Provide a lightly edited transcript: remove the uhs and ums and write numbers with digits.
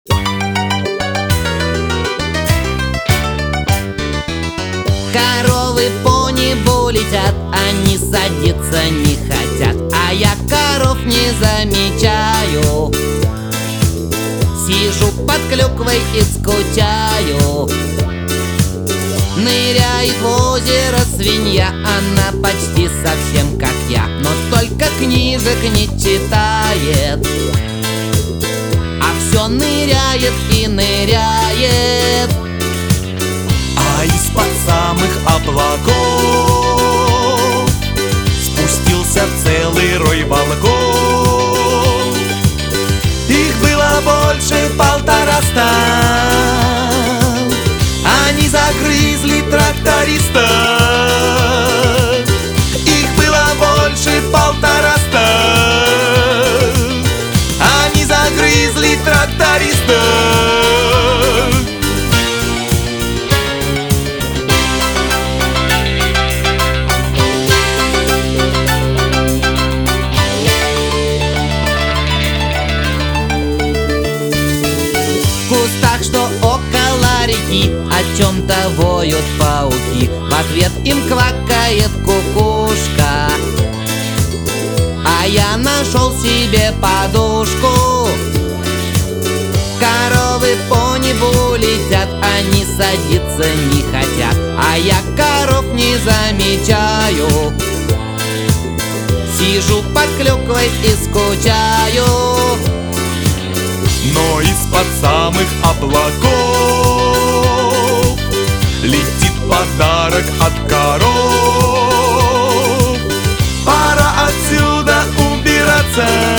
Коровы по небу летят, они садиться не хотят, а я коров не замечаю. Сижу под клюквой и скучаю. Ныряет в озеро свинья, она почти совсем как я, но только книжек не читает, а все ныряет и ныряет. А из-под самых облаков спустился целый рой волков. Их было больше 150. Они загрызли тракториста. Их было больше 150. Они загрызли тракториста. В кустах, что около реки, о чем-то воют пауки. В ответ им квакает кукушка. А я нашел себе подушку. Коровы по небу летят, они садиться не хотят, а я коров не замечаю. Сижу под клюквой и скучаю. Но из-под самых облаков летит подарок от коров. Пора отсюда убираться.